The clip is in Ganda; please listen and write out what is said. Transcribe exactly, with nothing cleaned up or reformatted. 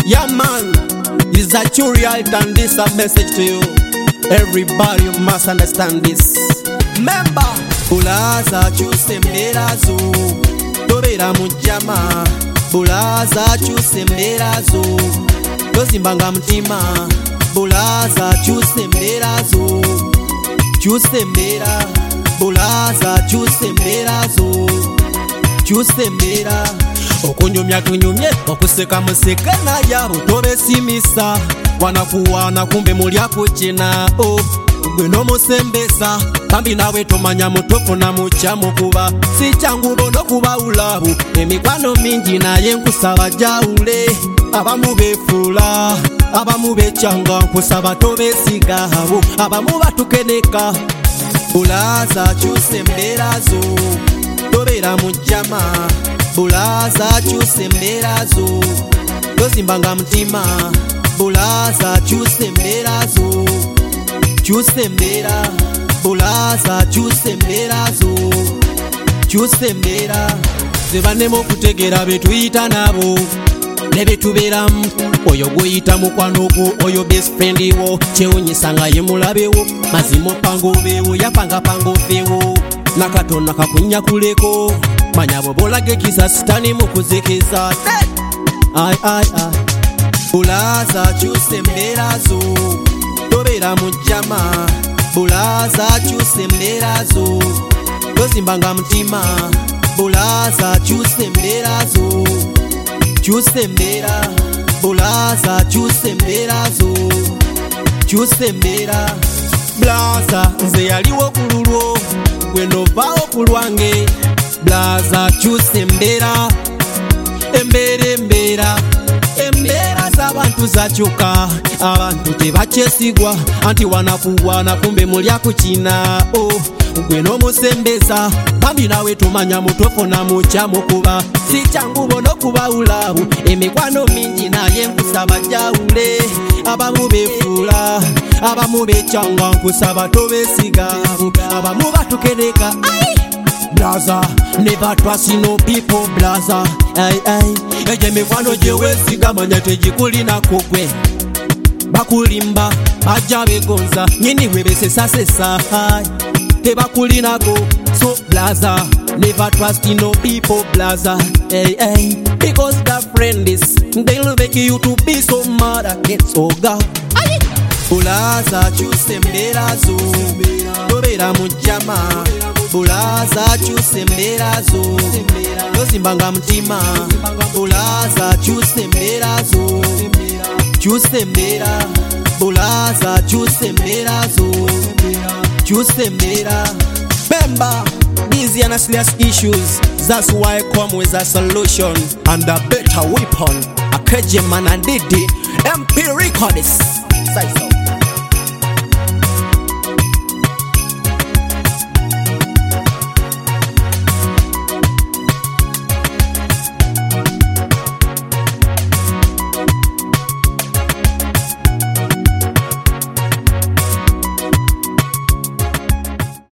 Yeah man, it's a true reality and this a message to you. Everybody must understand this. Remember, bulaza chusemberazo tobera mujama. Bulaza chusemberazo tozimbanga mtima. Bulaza chusemberazo chusembera. Bulaza chusemberazo chusembera. Okunyumya tunyumye okuseka museka na yabo tobesimisa. Wanakuwana kumbe mulya kuchina oh. Gwe no musembesa kambi nawe tomanya mutofu na muchamu kuba si changu bono kuba ulabu. Emikwano mingi naye nkusaba jaule. Abamu befula abamu bechanga nkusaba tobesiga abo. Abamu batukeneka. Bulaza chusemberazo tobera mujama. Bulaza chusemberazo tozimbanga mtima. Bulaza chusemberazo chusembera. Bulaza chusemberazo chusembera. Zebanemo kutegera betuyita nabo nebetuberamu. Oyo guyita mukwano gwo oyo best friend wo kyewunyisanga ye mulabewo. Mazimo pango bewo yapanga pango fewo. Nakatona kakunya kuleko manya bobolage kisa sitani mukuzekeza. Ai ai ai. Bulaza chusemberazo tobera mujama. Bulaza chusemberazo tozimbanga mtima. Bulaza chusemberazo chusembera. Bulaza chusemberazo chusembera. Blaza nze yaliwo kululwo gwe novaawo kulwange. Blaza chusembera. Embera embera embera z'abantu zakyuka. Abantu tebakyesigwa anti wanakuwana kumbe mulya kuchina oh. Gwe n'omusembeza kambi nawe tomanya mutofu na muchamu kuba si changu bono kuba ulabu. Emikwano mingi naye nkusaba jaule. Abamu befula abamu bechanga nkusaba tobesiga. Abamu batukeneka. Blaza, never trust no people blaza. Ay ay, eje mikwano jewesiga manya tejikulina kugwe. Bakulimba, aja begonza, nyini webese sasesa. Tebakulinako, so blaza. Never trust no people blaza. Ay ay, because the friend is, they'll make you to be so mad against Oga. Bulaza chusemberazo tobera mujama. Bulaza chusemberazo tozimbanga mtima. Bulaza chusemberazo chusembera. Bulaza chusemberazo chusembera. Remember, busy and serious issues, that's why I come with a solution and a better weapon. A K J man and Didi M P Records.